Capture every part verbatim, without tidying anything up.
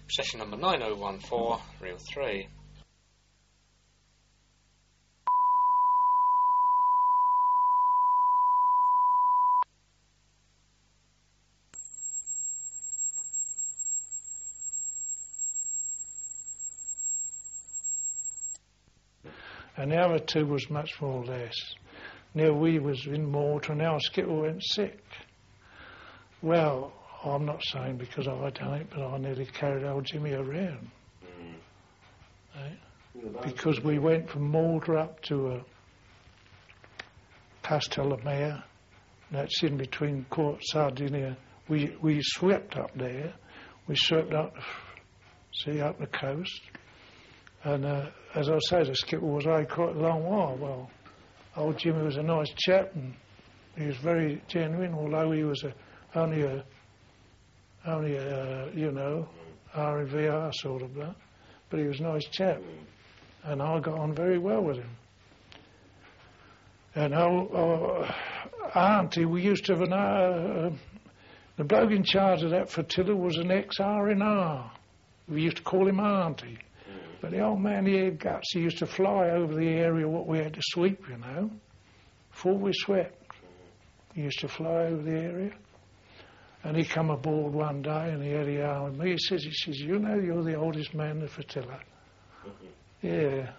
Session number nine oh one four, reel three. And the other two was much more or less. Now we was in Malta and our skipper went sick. Well, I'm not saying because I done it, but I nearly carried old Jimmy around. Mm. Eh? Because we went from Malta up to uh, Castellamare, that's in between Port Sardinia. We we swept up there. We swept up, see, up the coast. And uh, as I say, the skipper was away quite a long while. Well, old Jimmy was a nice chap and he was very genuine, although he was a, only a, only a, you know, R V R sort of bloke. But he was a nice chap. And I got on very well with him. And old, old Auntie, we used to have an, uh, the bloke in charge of that flotilla was an ex-R N R. We used to call him Auntie. But the old man, he had guts. He used to fly over the area what we had to sweep, you know, before we swept. He used to fly over the area. And he come aboard one day and he had a yarn with me. He says, he says, you know you're the oldest man in the flotilla. Yeah.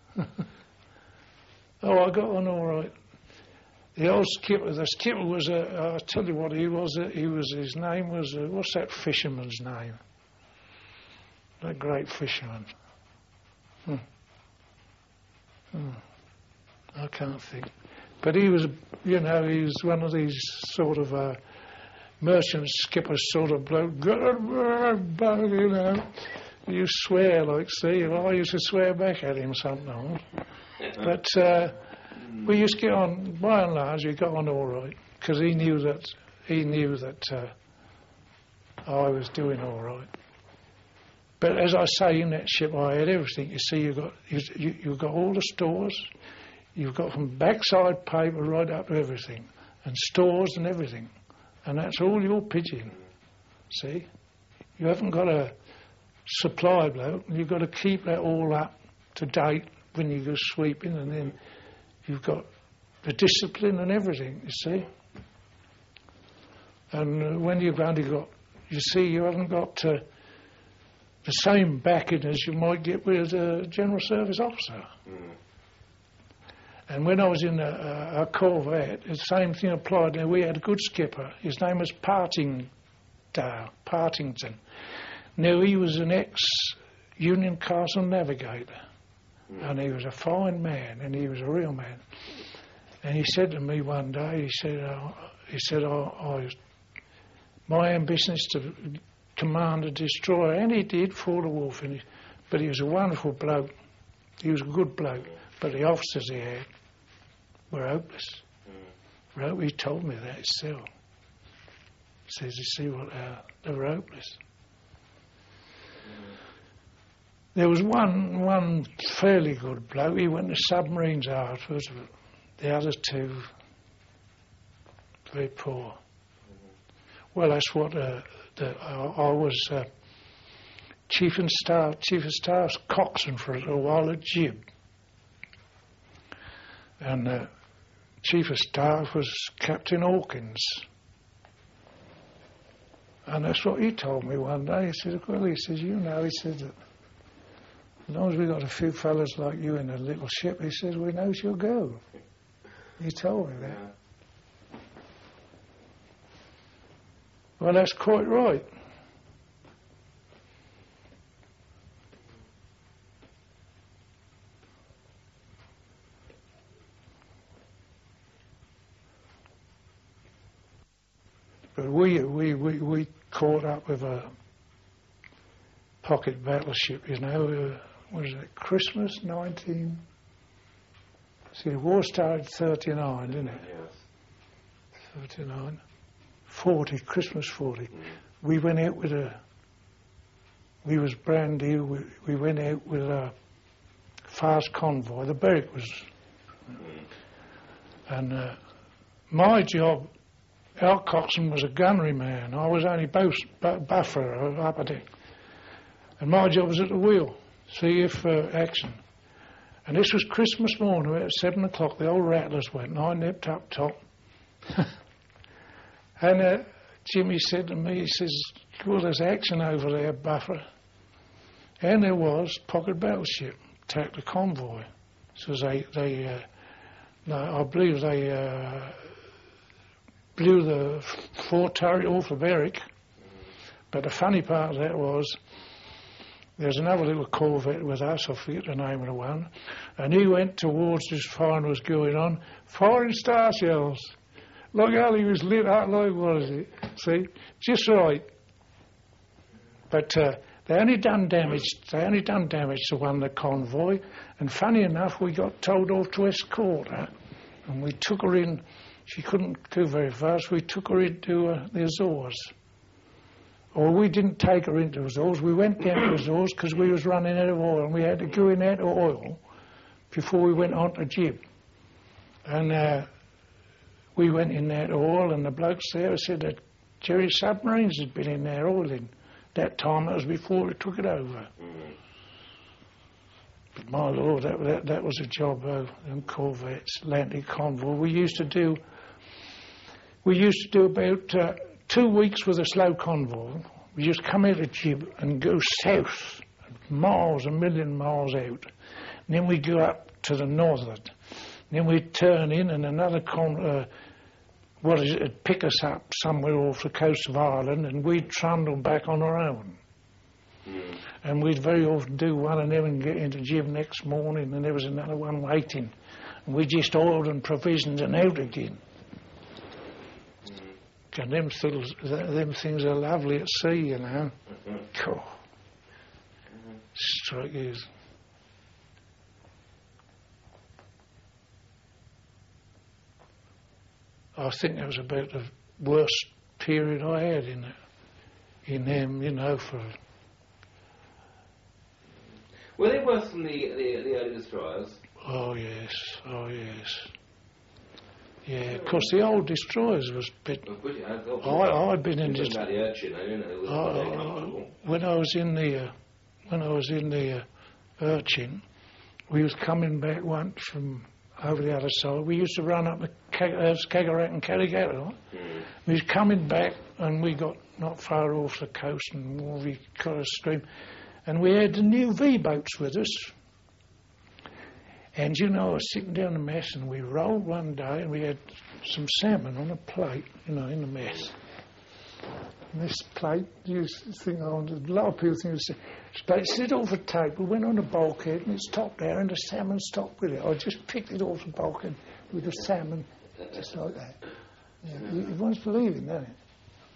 Oh, I got on all right. The old skipper, the skipper was, a, I'll tell you what he was, a, he was, his name was, a, what's that fisherman's name? That great fisherman. Hmm. Hmm. I can't think. But he was, you know, he was one of these sort of uh, merchant skipper sort of bloke, you know. You swear, like, see, well, I used to swear back at him sometimes. But uh, we used to get on, by and large, we got on all right, because he knew that, he knew that uh, I was doing all right. But as I say, in that ship I had everything. You see, you've got, you, you, you've got all the stores, you've got from backside paper right up to everything, and stores and everything. And that's all your pigeon, see? You haven't got a supply bloke, you've got to keep that all up to date when you go sweeping, and then you've got the discipline and everything, you see? And uh, when you've only got, you see, you haven't got uh, the same backing as you might get with a general service officer. Mm. And when I was in a, a, a corvette, the same thing applied. Now, we had a good skipper. His name was Partingdale, Partington. Now, he was an ex-Union Castle navigator, mm. and he was a fine man, and he was a real man. And he said to me one day, he said, uh, he said, I, I, my ambition is to command a destroyer, and he did for the war finish. But he was a wonderful bloke. He was a good bloke. But the officers he had were hopeless. Mm. He told me that himself. He says, you see what, uh, they were hopeless. Mm. There was one one fairly good bloke. He went to submarines afterwards, but the other two, very poor. Mm. Well, that's what... Uh, The, I, I was uh, chief and staff, chief of staff's coxswain for a little while at Jib, and uh, chief of staff was Captain Hawkins, and that's what he told me one day. He said, "Well, he says, you know, he said that as long as we got a few fellas like you in a little ship, he says we know she'll go." He told me that. Well, that's quite right. But we we we we caught up with a pocket battleship, you know. Uh, was it Christmas nineteen? See, the war started thirty-nine, didn't it? Yes. Thirty-nine. Forty, Christmas forty. Mm. We went out with a, we was brand new, we, we went out with a fast convoy. The Berwick was, mm. and uh, my job, our coxswain was a gunnery man. I was only both, buffer up a deck. And my job was at the wheel, see if uh, action. And this was Christmas morning, about seven o'clock, the old rattlers went, and I nipped up top. And uh, Jimmy said to me, he says, well, there's action over there, Buffer. And there was, pocket battleship, attacked the convoy. So they, they uh, no, I believe they uh, blew the fore turret off of Eric. But the funny part of that was, there's another little corvette with us, I forget the name of the one, and he went towards this firing was going on, firing star shells. Look how he was lit up, like, what is it? See? Just right. But uh, they only done damage, they only done damage to one of the convoy, and funny enough, we got told off to escort her, and we took her in, she couldn't go very fast, we took her into uh, the Azores. Or we didn't take her into the Azores, we went down to the Azores because we was running out of oil, and we had to go in out of oil before we went on to Jib. And uh, we went in that oil, and the blokes there said that Jerry submarines had been in there oiling. That time, that was before we took it over. Mm-hmm. But my Lord, that, that that was a job of them corvettes, Atlantic convoy. We used to do, we used to do about uh, two weeks with a slow convoy. We just come out of Jib and go south, miles, a million miles out. And then we go up to the northern. Then we'd turn in and another con, uh, what is it, it'd pick us up somewhere off the coast of Ireland and we'd trundle back on our own. Mm. And we'd very often do one and then get into Jib next morning and there was another one waiting. And we just oiled and provisioned and out again. Mm. And them things, them things are lovely at sea, you know. Mm-hmm. Cool. Mm-hmm. Strike is. I think that was about the worst period I had in it, in them, you know, for... Were they worse than the, the, the early destroyers? Oh, yes, oh, yes. Yeah, of course, the old destroyers was a bit... I, I'd been in... Just, about the Urchin, I mean, it was I, I, when I was in the... Uh, when I was in the uh, Urchin, we was coming back once from... over the other side. We used to run up the uh, Skagerrak and Carrigatta. Right? Mm. We was coming back and we got not far off the coast and we got a stream. And we had the new V-boats with us. And, you know, I was sitting down the mess and we rolled one day and we had some salmon on a plate, you know, in the mess. And this plate, you think, oh, a lot of people think it's sit off a table, went on the bulkhead and it's stopped there and the salmon stopped with it. I just picked it off the bulkhead with the salmon, just like that. Yeah, everyone's believing, doesn't it?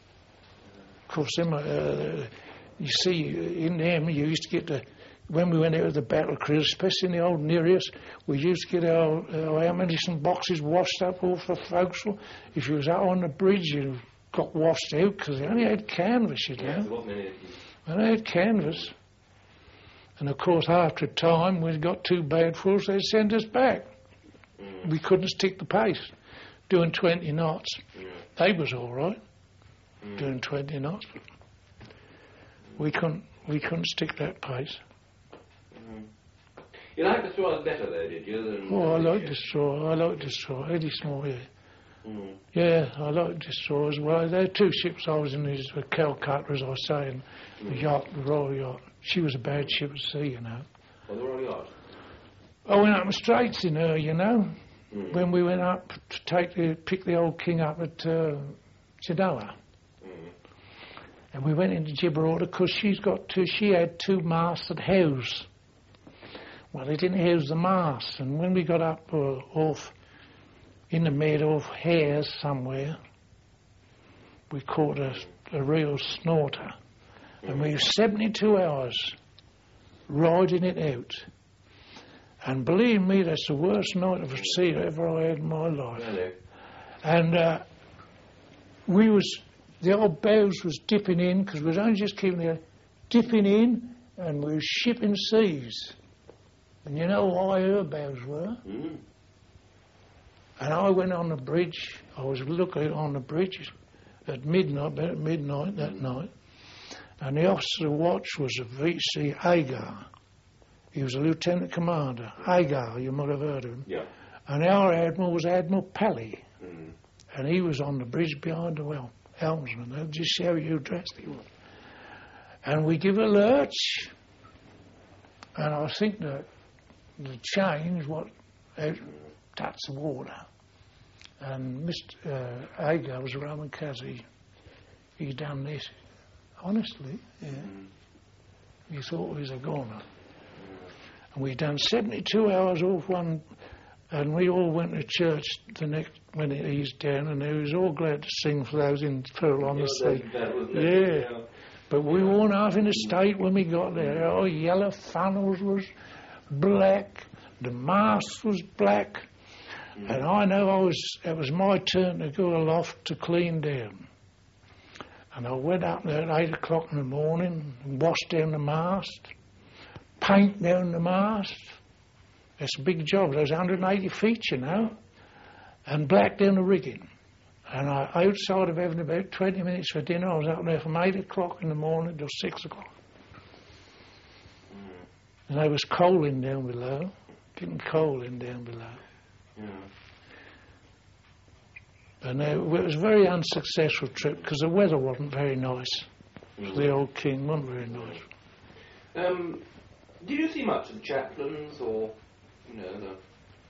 Of course, them, uh, you see, in them, you used to get the, when we went out of the battle cruise, especially in the old Nereus, we used to get our, our ammunition boxes washed up off the forecastle. If you was out on the bridge, you got washed out because they only had canvas, you know. And they had canvas. And of course, after a time, we got too bad for us, they'd send us back. Mm. We couldn't stick the pace. Doing twenty knots, yeah. They was all right, mm. doing twenty knots. But we couldn't, we couldn't stick that pace. Mm. You liked destroyers better, though, did you? Than oh, I like destroyer. I like destroyer. Eddie Small, yeah. Mm. Yeah, I like destroyers. Well, there are two ships I was in, these were Calcutta, as I say, and mm. the yacht, the Royal Yacht. She was a bad ship at sea, you know. Oh, the Royal Yacht? I went up the Straits in her, you know, mm. when we went up to take the, pick the old king up at uh, Genoa. Mm. And we went into Gibraltar because she's got two, she had two masts at house. Well, they didn't house the masts, and when we got up uh, off in the mid off Hares somewhere, we caught a, a real snorter. And we were seventy-two hours riding it out. And believe me, that's the worst night of sea ever I had in my life. Really? And uh, we was, the old bows was dipping in, because we was only just keeping it dipping in, and we was shipping seas. And you know why her bows were? Mm. And I went on the bridge, I was looking on the bridge at midnight, about at midnight that night, And the officer of watch was a V C Agar. He was a lieutenant commander. Agar, you might have heard of him. Yeah. And our admiral was Admiral Pally. Mm. And he was on the bridge behind the well, helmsman. They'll just see how you dressed he was. And we give a lurch. And I think that the change, what, touched the water. And Mister Uh, Agar was a Roman Catholic. He, he done this. Honestly, yeah. Mm. He thought he was a goner. Mm. And we done seventy-two hours off one, and we all went to church the next, when it eased down, and they was all glad to sing for those in Pearl on the Sea. Yeah. yeah. But we weren't half in a state when we got there. Oh, yellow funnels was black, the mast was black, mm. and I know I was, it was my turn to go aloft to clean down. And I went up there at eight o'clock in the morning and washed down the mast, paint down the mast. That's a big job. There's one hundred eighty feet, you know, and black down the rigging. And I, outside of having about twenty minutes for dinner, I was up there from eight o'clock in the morning till six o'clock. Mm. And there was coaling down below, getting coaling down below. Yeah. And uh, it was a very unsuccessful trip because the weather wasn't very nice. Mm. The old king wasn't very nice. Um, did you see much of the chaplains or, you know, the...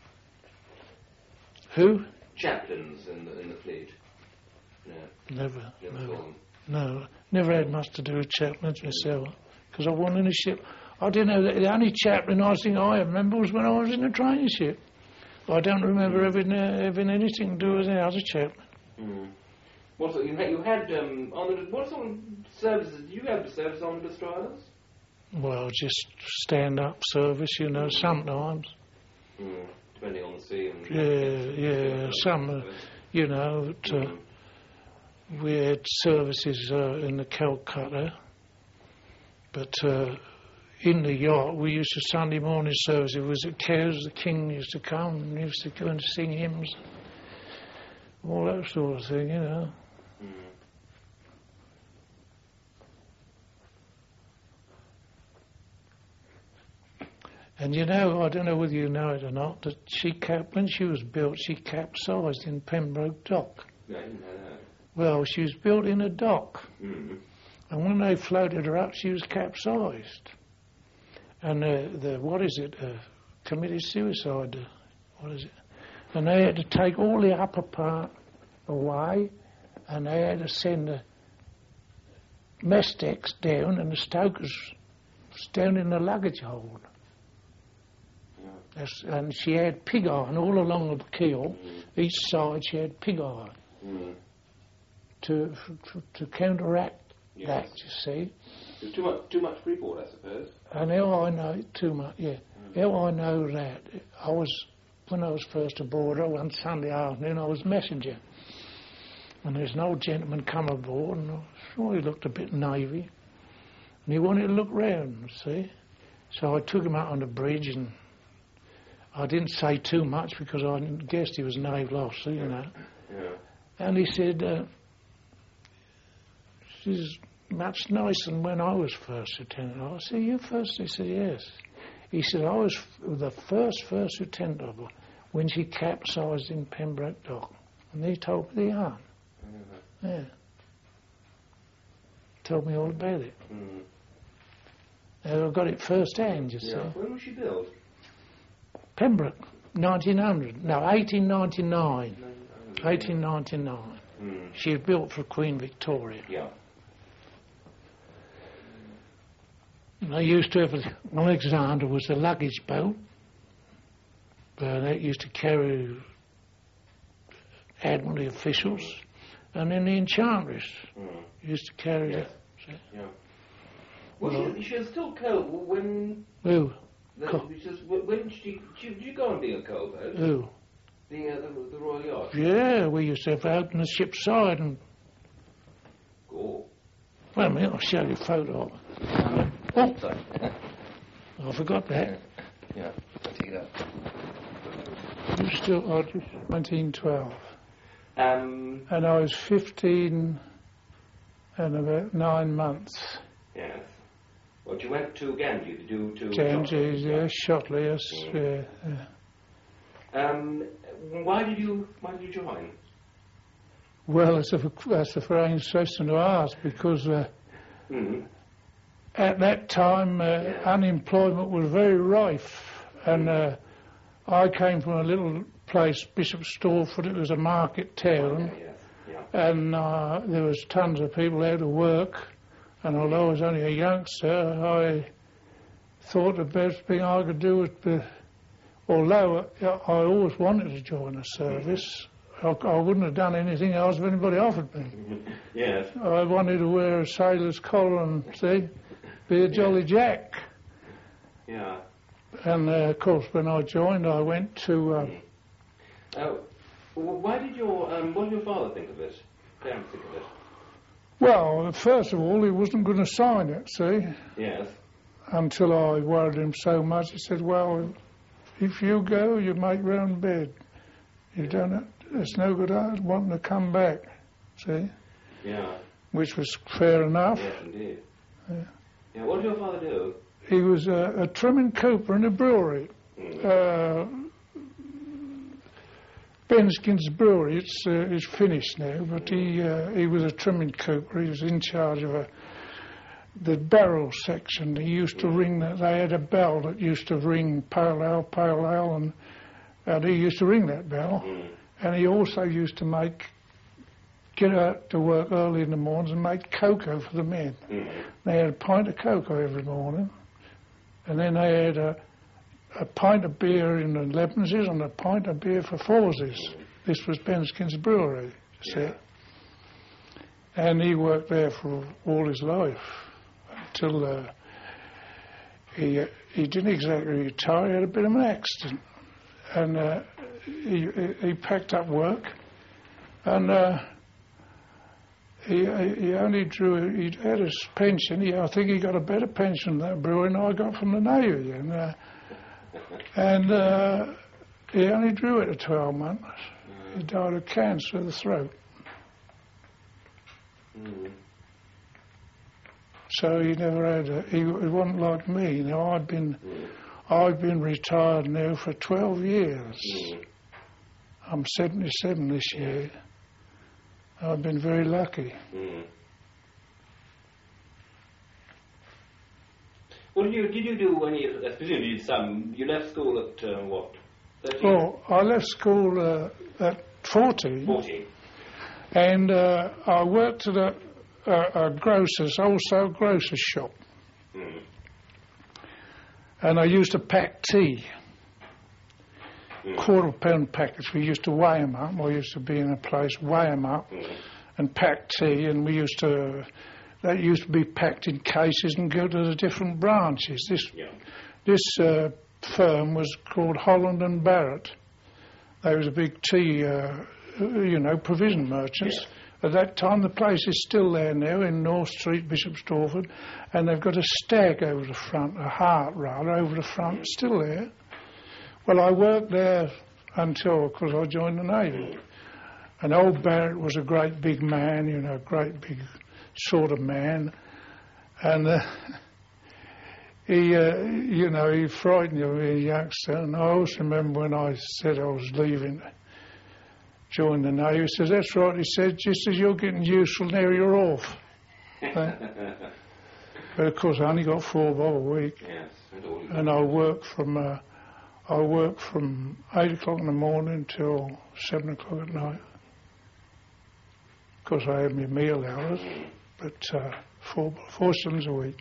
Who? Chaplains in the, in the fleet. No. Never. Never never. saw them. No. Never had much to do with chaplains myself because I wasn't in a ship. I didn't know that the only chaplain I think I remember was when I was in a training ship. I don't remember having, uh, having anything to do with any other chaplain. Mm. What sort, you had, you had um, on the, what sort of services did you have to service on the destroyers? Well, just stand-up service, you know, sometimes. Mm. Depending on the sea. And yeah, yeah, some, uh, you know, but, uh, mm. we had services uh, in the Calcutta, but uh, in the yacht, we used to Sunday morning service. It was at Cowes, the king used to come and used to go and sing hymns, all that sort of thing, you know. Mm. And you know, I don't know whether you know it or not, that she cap when she was built, she capsized in Pembroke Dock. Yeah, I didn't know that. Well, she was built in a dock, mm. and when they floated her up, she was capsized. And uh, the, what is it, uh, committed suicide, uh, what is it? And they had to take all the upper part away, and they had to send the mess decks down and the stokers down in the luggage hold. Yeah. And she had pig iron all along the keel, mm. each side she had pig iron mm. to, to, to counteract yes. that, you see. There's too much, too much freeboard, I suppose. And how I know, too much, yeah. Mm. How I know that, I was, when I was first aboard, one Sunday afternoon, I was messenger. And there's an old gentleman come aboard, and I saw he looked a bit navy. And he wanted to look round, see. So I took him out on the bridge, and I didn't say too much because I guessed he was a naval officer, you know. Yeah. And he said, uh, she's much nicer than when I was first lieutenant. I said, you first? He said, yes. He said, I was the first first lieutenant of her when she capsized in Pembroke Dock. And he told me the yarn. Mm-hmm. Yeah. Told me all about it. Mm-hmm. And I got it first hand, you yeah. see. When was she built? Pembroke, nineteen hundred. No, eighteen ninety-nine. eighteen ninety-nine. Mm. She was built for Queen Victoria. Yeah. And they used to have, Alexander was the luggage boat, but they used to carry Admiralty officials, and then the Enchantress mm. used to carry yes. it. Yeah. Well, well she, she was still cold when... Who? The, Co- just, when she, she, did you go on being a coal boat? Who? The, uh, the, the Royal Yacht? Yeah, we used to have out on the ship's side and... Cool. Wait a minute, I'll show you a photo of it. Oh, sorry. I forgot that. Yeah, I'll take it up. You still, oh, just nineteen twelve. Um, and I was fifteen and about nine months. Yes. Well, you went to Ganges, did you to... Ganges, Shotley? yeah, Shotley, yes, Mm. yeah, yeah. Um, why did you, why did you join? Well, that's a, that's a very question to ask, because uh, Mm. at that time uh, Yeah. unemployment was very rife, and uh, I came from a little place, Bishop Stortford. It was a market town, Okay, yes. Yeah. and uh, there was tons of people out of work, and although I was only a youngster, I thought the best thing I could do was to, although I always wanted to join the service, I, I wouldn't have done anything else if anybody offered me. Yes. I wanted to wear a sailor's collar and, see, be a jolly jack. Yeah. And, uh, of course, when I joined, I went to... Uh, Uh, w- why did your, um, what did your father think of it? Parents think of it? well, first of all, he wasn't going to sign it, see, Yes. until I worried him so much. He said, well, if you go, you make your own bed. You don't have, it's no good uh, wanting to come back, see, Yeah. which was fair enough. Yes, indeed. Yeah. Yeah. What did your father do? He was a, a trimming cooper in a brewery. Mm. Uh, Benskin's Brewery, it's, uh, it's finished now, but he uh, he was a trimming cooper. He was in charge of a, the barrel section. He used to ring, that they had a bell that used to ring pale ale, pale ale, and, and he used to ring that bell. Mm. And he also used to make, get out to work early in the mornings and make cocoa for the men. Mm. They had a pint of cocoa every morning, and then they had a a pint of beer in the Lebanses and a pint of beer for Forses. This was Benskin's Brewery, you see. Yeah. And he worked there for all his life until uh, he, uh, he didn't exactly retire. He had a bit of an accident. And uh, he, he packed up work, and uh, he, he only drew, he had his pension. He, I think he got a better pension than that brewer than I got from the Navy. And uh, And uh, he only drew it at twelve months. He died of cancer of the throat. Mm. So he never had a, he, he wasn't like me. Now I've been, Mm. I've been retired now for twelve years. Mm. I'm seventy-seven this year. I've been very lucky. Mm. What did you, did you do when you, I presume you did some, you left school at, uh, what, thirteen? Well, I left school uh, at fourteen, fourteen. and uh, I worked at a, a, a grocer's, wholesale grocer's shop. Mm. And I used to pack tea, Mm. quarter pound packets. We used to weigh them up. I used to be in a place, weigh them up, Mm. and pack tea. And we used to, that used to be packed in cases and go to the different branches. This Yeah. this uh, firm was called Holland and Barrett. They was a big tea, uh, you know, provision merchants. Yes. At that time, the place is still there now in North Street, Bishop Stortford, and they've got a stag over the front, a heart rather, over the front, still there. Well, I worked there until, because I joined the Navy. And old Barrett was a great big man, you know, great big sort of man. And uh, he, uh, you know, he frightened you as a youngster. And I also remember when I said I was leaving to join the Navy, he says, that's right, he said, just as you're getting useful now, you're off. But of course, I only got four bob a week. Yes. And all you- And I worked from, uh, I worked from eight o'clock in the morning till seven o'clock at night. Of course, I had my meal hours, but uh, four, four shillings a week.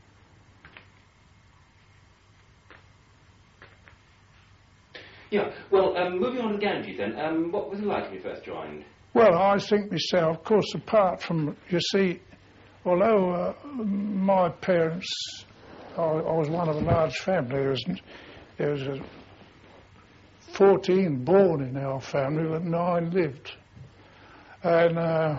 Yeah. Well, um, moving on to Ganges then, um, what was it like when you first joined? Well, I think myself, of course, apart from, you see, although uh, my parents, I, I was one of a large family, there was, there was a fourteen born in our family, but nine lived. And uh,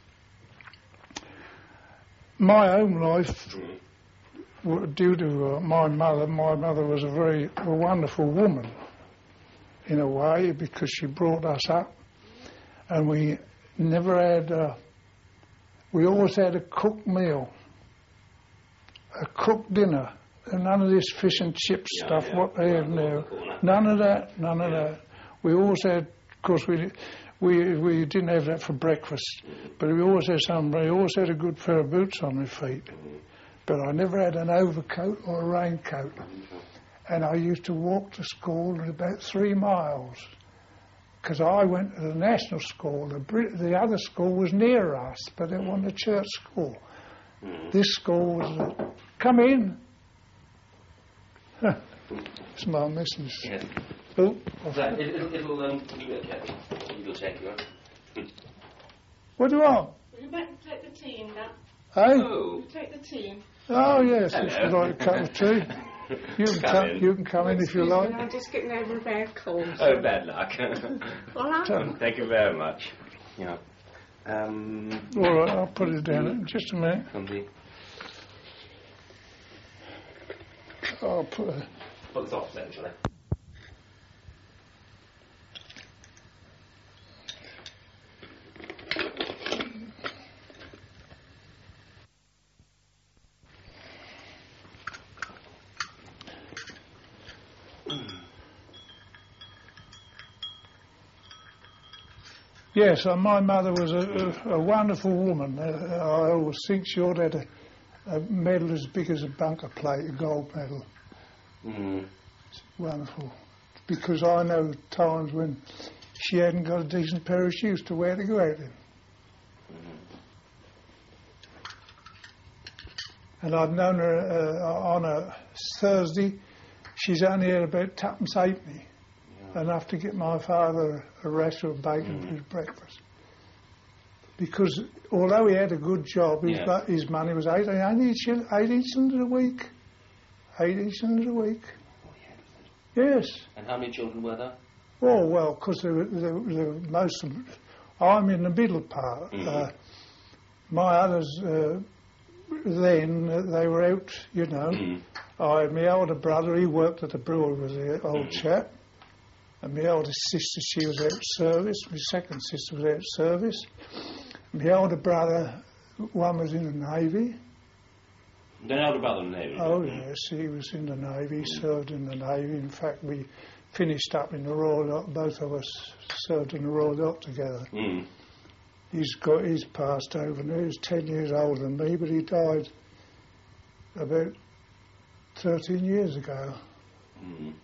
my home life, Mm. w- due to uh, my mother, my mother was a very a wonderful woman, in a way, because she brought us up, and we never had, uh, we always had a cooked meal. a cooked dinner. And none of this fish and chip Yeah, stuff, yeah. what they have Right, now. the corner. None of that, none of Yeah. that. We always had, of course, we we we didn't have that for breakfast, but we always had some. We always had a good pair of boots on my feet, but I never had an overcoat or a raincoat. And I used to walk to school at about three miles, because I went to the national school. The Brit- the other school was near us, but it wasn't a church school. This school was. A, come in. It's my missus. Yes. Oh, So it, it'll, it'll, um, it'll take you up. what do you want? You better take the tea in that. Hey? Oh. You take the tea in. Oh, yes, Hello. if you like a cup of tea. You can Come come, in. you can come in if you Excuse me, like. I'm just getting over a bad cold. Oh, bad luck. All right. Tell- Thank you very much. Yeah. Um, All right, I'll put it down in just a minute. somebody I'll put a, put this off then, shall I? yes, uh, my mother was a, a, a wonderful woman. Uh, I always think she ought to have a, a medal as big as a bunker plate, a gold medal. Mm. Wonderful. Because I know times when she hadn't got a decent pair of shoes to wear to go out in. And I've known her uh, on a Thursday, she's only had about tuppence halfpenny, enough to get my father a rasher of bacon for his breakfast. Because although he had a good job, his, Yeah. bu- his money was eighteen, eighteen, shil- eighteen shillings a week. eighteen shillings a week. Yes. And how many children were there? Oh, well, because they were, they, were, they were most of them. I'm in the middle part. Mhm. Uh, my others, uh, then, uh, they were out, you know. Mm. I had my elder brother, he worked at the brewery, was the old Mhm. chap. And my eldest sister, she was out of service. My second sister was out of service. My elder brother, one was in the Navy. The elder brother in the Navy. Oh, yes, he was in the Navy, he served in the Navy. In fact, we finished up in the Royal Yacht, both of us served in the Royal Yacht together. Mm. He's got, he's passed over now, he's ten years older than me, but he died about thirteen years ago. Mm.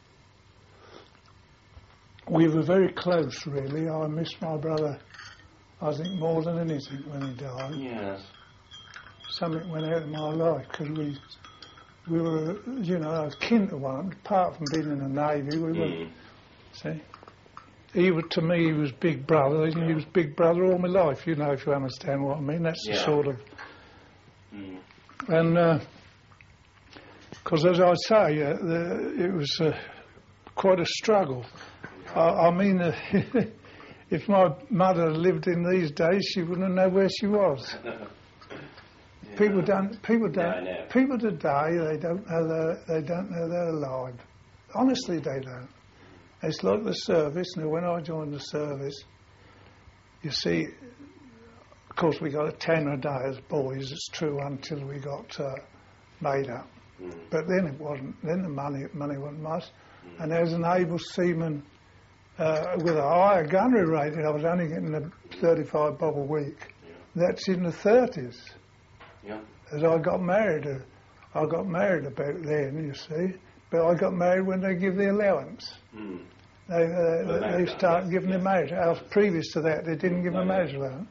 We were very close, really. I missed my brother, I think, more than anything when he died. Yes. Something went out of my life because we, we were, you know, kin to one. Apart from being in the Navy, we were. Mm. See, he was, to me, he was big brother. He was big brother all my life. You know, if you understand what I mean. That's the Yeah. sort of. Mm. And because, as I say, uh, the, it was uh, quite a struggle. I, I mean, uh, if my mother lived in these days, she wouldn't know where she was. People don't. People Yeah, I don't. know. People today, they don't know they're, they don't know they're alive. Honestly, they don't. It's like the service. Now, when I joined the service, you see, of course, we got a tenner a day as boys. It's true until we got uh, made up. Mm. But then it wasn't. Then the money money wasn't much. And as an able seaman uh, with a higher gunnery rating, I was only getting a thirty-five bob a week. Yeah. That's in the thirties. Yeah. As I got married, uh, I got married about then, you see. But I got married when they give the allowance. Mm. They uh, The they marriage start allowance, giving yeah. the marriage. Else, previous to that, they didn't give No, a no. marriage allowance.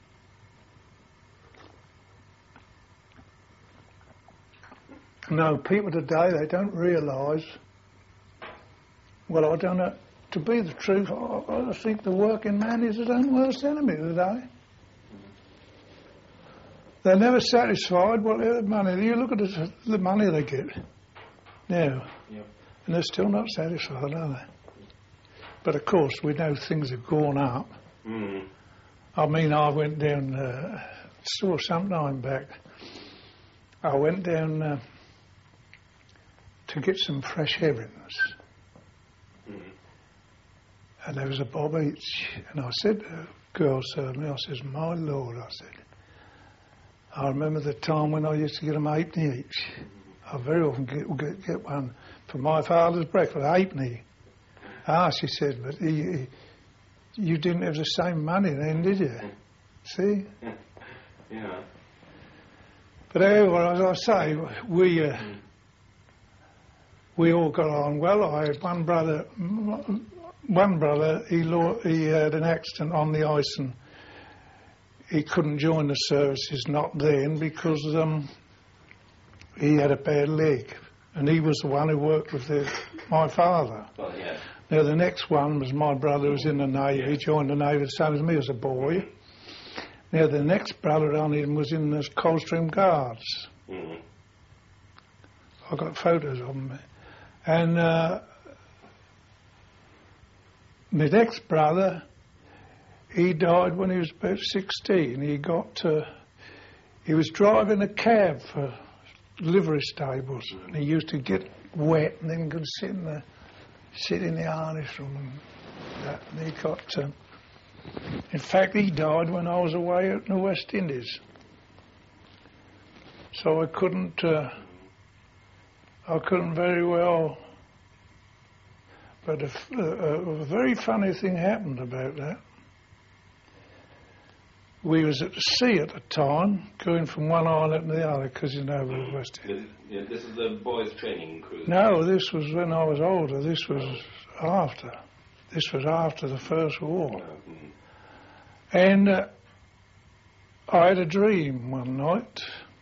No, people today, they don't realise. Well, I don't know. To be the truth, I, I think the working man is his own worst enemy today. They're never satisfied. Well, the money. You look at the, the money they get now, Yeah. and they're still not satisfied, are they? But of course, we know things have gone up. Mm. I mean, I went down, uh, saw some time back. I went down uh, to get some fresh herrings, Mm. and there was a bob each. And I said to the girl serving me, I says, "My Lord," I said, I remember the time when I used to get them halfpenny each. I very often get, get, get one for my father's breakfast, halfpenny. Ah, she said, but he, he, you didn't have the same money then, did you? See? Yeah. But anyway, as I say, we uh, we all got on well. I had one brother, one brother, he, lo- he had an accident on the ice and he couldn't join the services, not then, because um, he had a bad leg. And he was the one who worked with the, my father. Well, yeah. Now, the next one was my brother who was in the Navy. He joined the Navy the same as me as a boy. Now, the next brother on him was in the Coldstream Guards. Mm. I've got photos of him. And uh, my next brother, he died when he was about sixteen. He got, uh, he was driving a cab for livery stables, and he used to get wet and then go sit in the sit in the harness room and that. And he got, uh, in fact, he died when I was away out in the West Indies. So I couldn't, uh, I couldn't very well. But a, a, a very funny thing happened about that. We was at the sea at the time, going from one island to the other, because you know we were West Indies. Yeah, this is the boys' training cruise. No, this was when I was older. This was after. This was after the First War. Mm-hmm. And uh, I had a dream one night.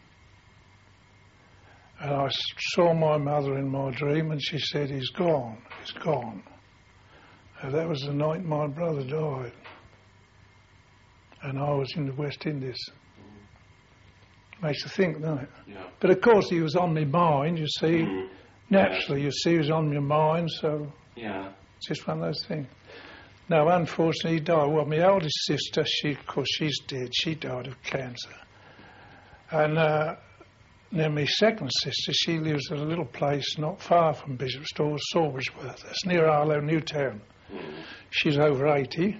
And I saw my mother in my dream, and she said, he's gone, he's gone. And that was the night my brother died. And I was in the West Indies. Makes you think, doesn't it? Yeah. But of course he was on my mind, you see. Mm. Naturally, Yeah. you see, he was on your mind, so Yeah. it's just one of those things. No, unfortunately he died. Well, my eldest sister, she, of course, she's dead. She died of cancer. And uh, now my second sister, she lives at a little place not far from Bishop's Store, Sawbridgeworth. That's near Arlo, Newtown. Mm. She's over eighty.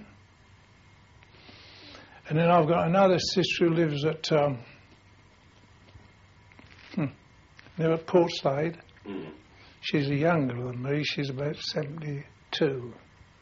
And then I've got another sister who lives at um, hmm, near at Portslade. Mm. She's younger than me. She's about seventy-two.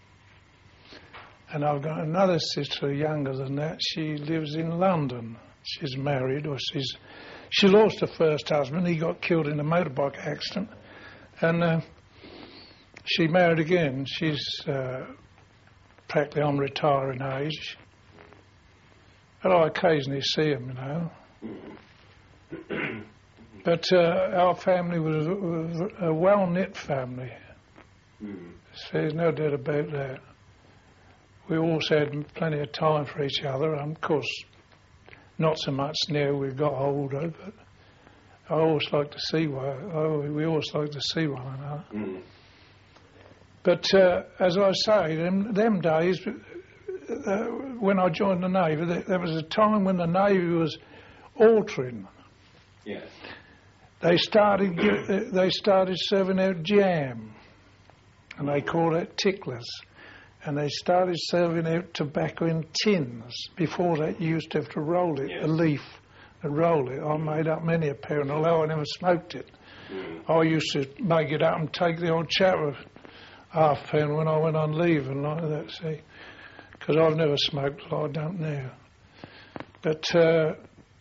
And I've got another sister younger than that. She lives in London. She's married, or she's she lost her first husband. He got killed in a motorbike accident, and uh, she married again. She's uh, practically on retiring age. But I occasionally see him, you know. Mm. But uh, our family was, was a well-knit family. Mm. So there's no doubt about that. We also had plenty of time for each other. And of course, not so much now we've got older, but I always like to see one. Oh, we always like to see one another. Mm. But uh, as I say, them, them days, uh, when I joined the Navy, there, there was a time when the Navy was altering. Yes. They started get, they started serving out jam, and they called it ticklers. And they started serving out tobacco in tins. Before that, you used to have to roll it, Yes. a leaf, and roll it. I made up many a pound, although I never smoked it. Mm. I used to make it up and take the old chat of half pound when I went on leave and like that, see. Because I've never smoked, so I don't now. But uh,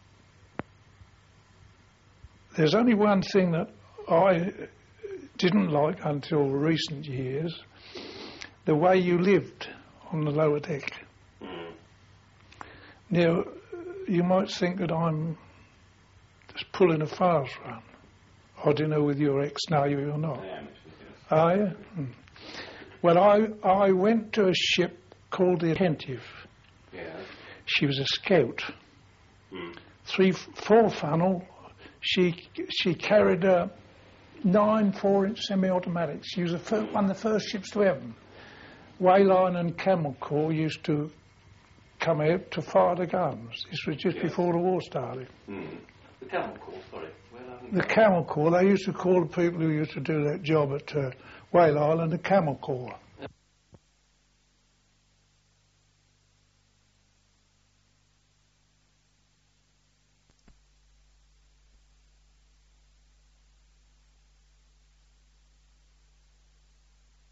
there's only one thing that I didn't like until recent years, the way you lived on the lower deck. Mm. Now, you might think that I'm just pulling a fast run. I don't know whether you're ex-Navy or not. I am, yes. Are you? Hmm. Well, I, I went to a ship called the Attentive. Yeah. She was a scout. Mm. Three, four funnel. She she carried a nine four-inch semi-automatics. She was the fir- one of the first ships to have them. Wayline and Camel Corps used to come out to fire the guns. This was just Yes. before the war started. Mm. The Camel Corps, sorry. Well, I The Camel Corps, they used to call the people who used to do that job at uh, Whale Island the Camel Corps.